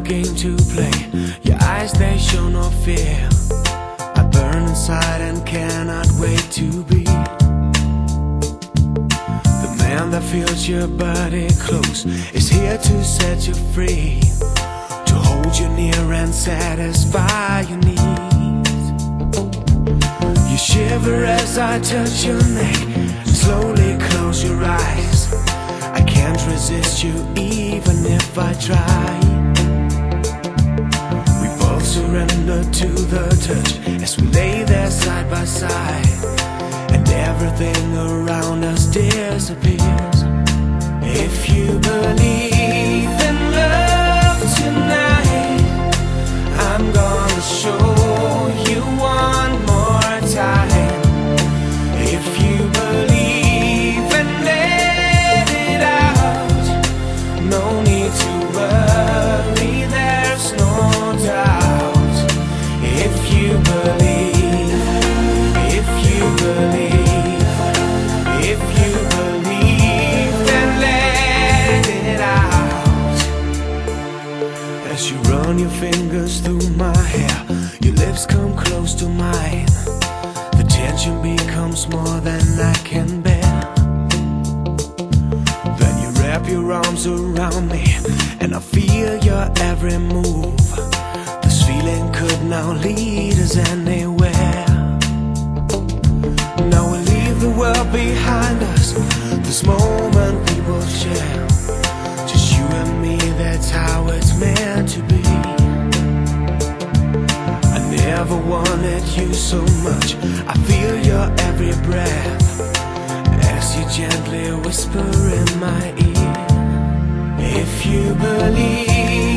game to play. Your eyes, they show no fear. I burn inside and cannot wait to be the man that feels your body close, is here to set you free, to hold you near and satisfy your needs. You shiver as I touch your neck, slowly close your eyes. I can't resist you even if I try. We both surrender to the touch as we lay there side by side, and everything around us disappears. If you believe in love tonight, I'm gonna show you one more time. If you believe and let it out, no need to worry, there's no doubt. If you believe, if you believe, if you believe, then let it out. As you run your fingers through my hair, your lips come close to mine. The tension becomes more than I can bear. Then you wrap your arms around me, and I feel your every move. This feeling could now lead us anywhere. Now we leave the world behind us, this moment we will share. Just you and me, that's how it's meant to be. I never wanted you so much, I feel your every breath as you gently whisper in my ear. If you believe